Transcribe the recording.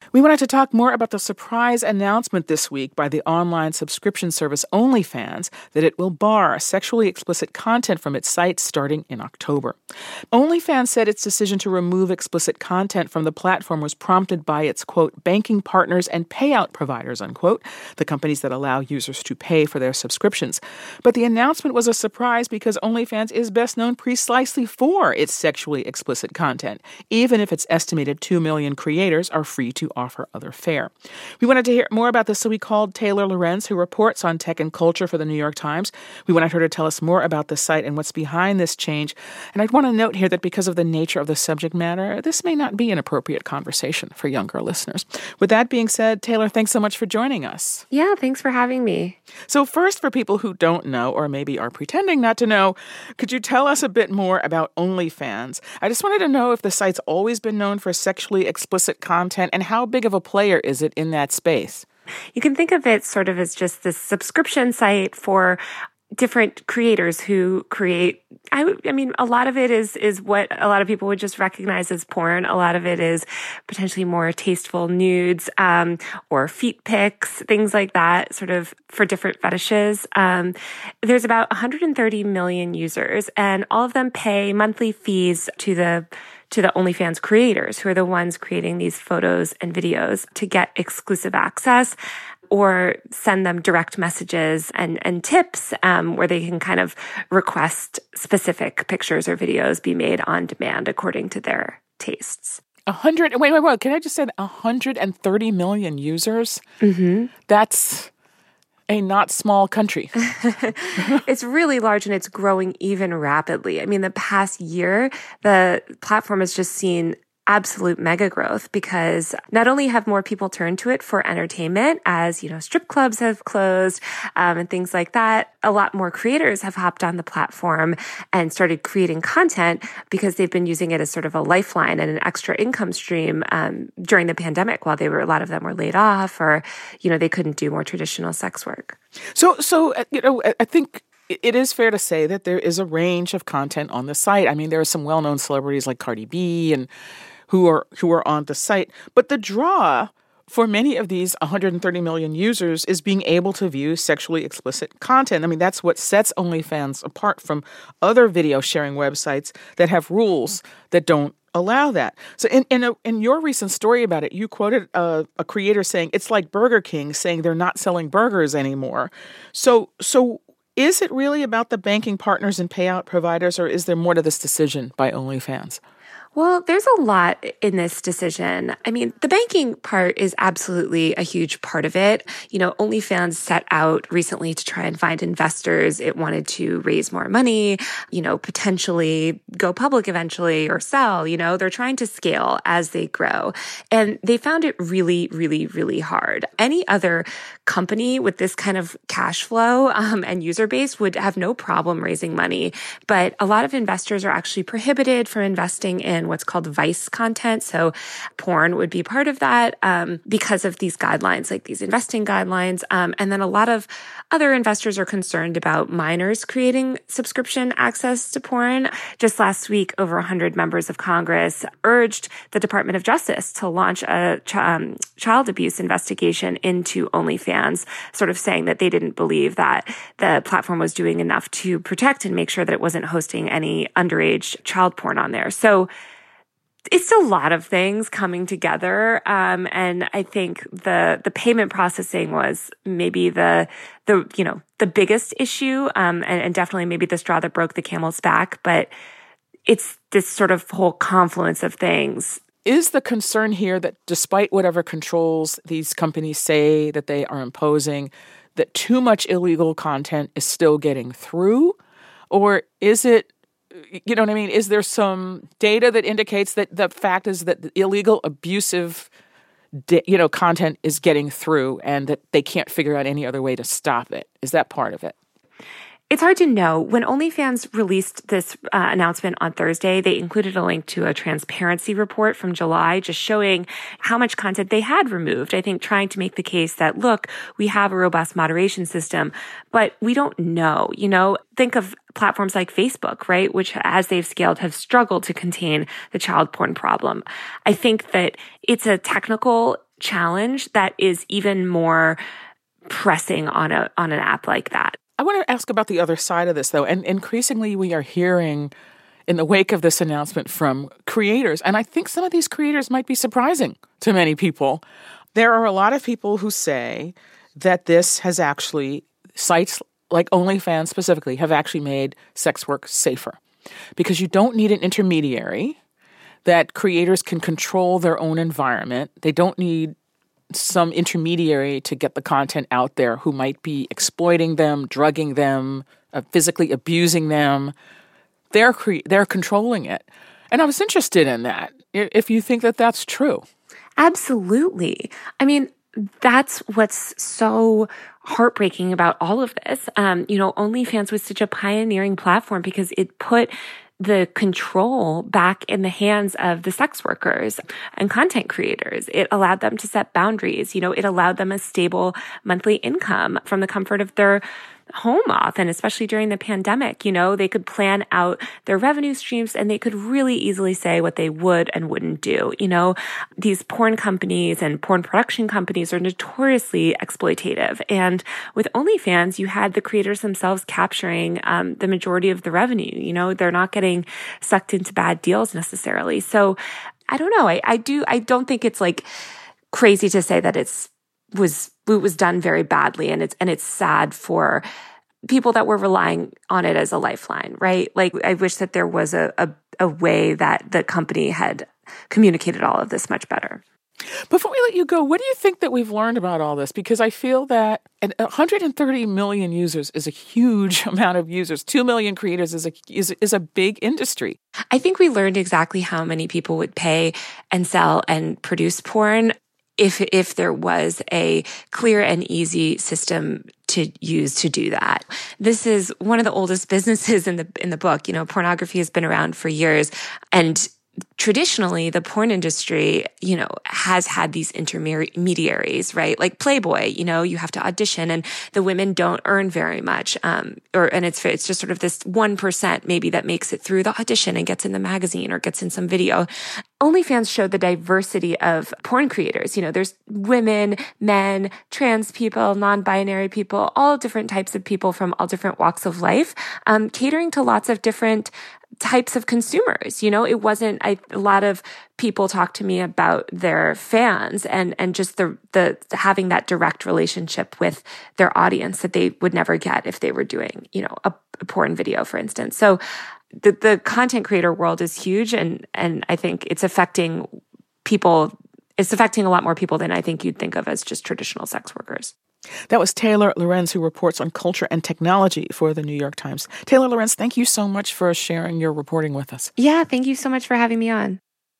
We wanted to talk more about the surprise announcement this week by the online subscription service OnlyFans that it will bar sexually explicit content from its site starting in October. OnlyFans said its decision to remove explicit content from the platform was prompted by its, quote, banking partners and payout providers, unquote, the companies that allow users to pay for their subscriptions. But the announcement was a surprise because OnlyFans is best known precisely for its sexually explicit content, even if its estimated 2 million creators are free to offer other fare. We wanted to hear more about this, so we called Taylor Lorenz, who reports on tech and culture for the New York Times. We wanted her to tell us more about the site and what's behind this change. And I'd want to note here that because of the nature of the subject matter, this may not be an appropriate conversation for younger listeners. With that being said, Taylor, thanks so much for joining us. Yeah, thanks for having me. So first, for people who don't know, or maybe are pretending not to know, could you tell us a bit more about OnlyFans? I just wanted to know if the site's always been known for sexually explicit content, and how big of a player is it in that space? You can think of it sort of as just this subscription site for different creators who create, I mean, a lot of it is what a lot of people would just recognize as porn. A lot of it is potentially more tasteful nudes, or feet pics, things like that, sort of for different fetishes. There's about 130 million users, and all of them pay monthly fees to the OnlyFans creators, who are the ones creating these photos and videos, to get exclusive access or send them direct messages and tips, where they can kind of request specific pictures or videos be made on demand according to their tastes. Wait. Can I just say 130 million users? Mm-hmm. That's a not small country. It's really large, and it's growing even rapidly. I mean, the past year, the platform has just seen absolute mega growth because not only have more people turned to it for entertainment, as, strip clubs have closed, and things like that, a lot more creators have hopped on the platform and started creating content because they've been using it as sort of a lifeline and an extra income stream, during the pandemic while a lot of them were laid off, or, they couldn't do more traditional sex work. So, I think it is fair to say that there is a range of content on the site. I mean, there are some well-known celebrities like Cardi B and who are on the site. But the draw for many of these 130 million users is being able to view sexually explicit content. I mean, that's what sets OnlyFans apart from other video sharing websites that have rules that don't allow that. So in your recent story about it, you quoted a creator saying, it's like Burger King saying they're not selling burgers anymore. So is it really about the banking partners and payout providers, or is there more to this decision by OnlyFans? Well, there's a lot in this decision. I mean, the banking part is absolutely a huge part of it. OnlyFans set out recently to try and find investors. It wanted to raise more money, potentially go public eventually or sell. They're trying to scale as they grow. And they found it really, really, really hard. Any other company with this kind of cash flow and user base would have no problem raising money. But a lot of investors are actually prohibited from investing in what's called vice content. So porn would be part of that, because of these guidelines, like these investing guidelines. And then a lot of other investors are concerned about minors creating subscription access to porn. Just last week, over 100 members of Congress urged the Department of Justice to launch a child abuse investigation into OnlyFans, sort of saying that they didn't believe that the platform was doing enough to protect and make sure that it wasn't hosting any underage child porn on there. So it's a lot of things coming together. And I think the payment processing was maybe the biggest issue, and definitely maybe the straw that broke the camel's back. But it's this sort of whole confluence of things. Is the concern here that despite whatever controls these companies say that they are imposing, that too much illegal content is still getting through? Or is it, is there some data that indicates that the fact is that the illegal, abusive, content is getting through and that they can't figure out any other way to stop it? Is that part of it? It's hard to know. When OnlyFans released this announcement on Thursday, they included a link to a transparency report from July just showing how much content they had removed. I think trying to make the case that, look, we have a robust moderation system, but we don't know. Think of platforms like Facebook, right? Which, as they've scaled, have struggled to contain the child porn problem. I think that it's a technical challenge that is even more pressing on an app like that. I want to ask about the other side of this, though. And increasingly, we are hearing in the wake of this announcement from creators, and I think some of these creators might be surprising to many people. There are a lot of people who say that this has actually, sites like OnlyFans specifically, have actually made sex work safer because you don't need an intermediary, that creators can control their own environment. They don't need some intermediary to get the content out there who might be exploiting them, drugging them, physically abusing them. They're controlling it. And I was interested in that, if you think that that's true. Absolutely. I mean, that's what's so heartbreaking about all of this. OnlyFans was such a pioneering platform because it put the control back in the hands of the sex workers and content creators. It allowed them to set boundaries. It allowed them a stable monthly income from the comfort of their home often, especially during the pandemic. They could plan out their revenue streams and they could really easily say what they would and wouldn't do. These porn companies and porn production companies are notoriously exploitative. And with OnlyFans, you had the creators themselves capturing the majority of the revenue. They're not getting sucked into bad deals necessarily. So I don't know. I don't think it's like crazy to say that it was done very badly, and it's sad for people that were relying on it as a lifeline, right? Like, I wish that there was a way that the company had communicated all of this much better. Before we let you go, what do you think that we've learned about all this? Because I feel that 130 million users is a huge amount of users. 2 million creators is a big industry. I think we learned exactly how many people would pay and sell and produce porn if there was a clear and easy system to use to do that. This is one of the oldest businesses in the book. Pornography has been around for years, and traditionally, the porn industry, has had these intermediaries, right? Like Playboy, you have to audition and the women don't earn very much. And it's just sort of this 1% maybe that makes it through the audition and gets in the magazine or gets in some video. OnlyFans showed the diversity of porn creators. There's women, men, trans people, non-binary people, all different types of people from all different walks of life, catering to lots of different types of consumers. It wasn't, a lot of people talk to me about their fans and just the having that direct relationship with their audience that they would never get if they were doing, a porn video, for instance. So the content creator world is huge, and I think it's affecting people. It's affecting a lot more people than I think you'd think of as just traditional sex workers. That was Taylor Lorenz, who reports on culture and technology for the New York Times. Taylor Lorenz, thank you so much for sharing your reporting with us. Yeah, thank you so much for having me on.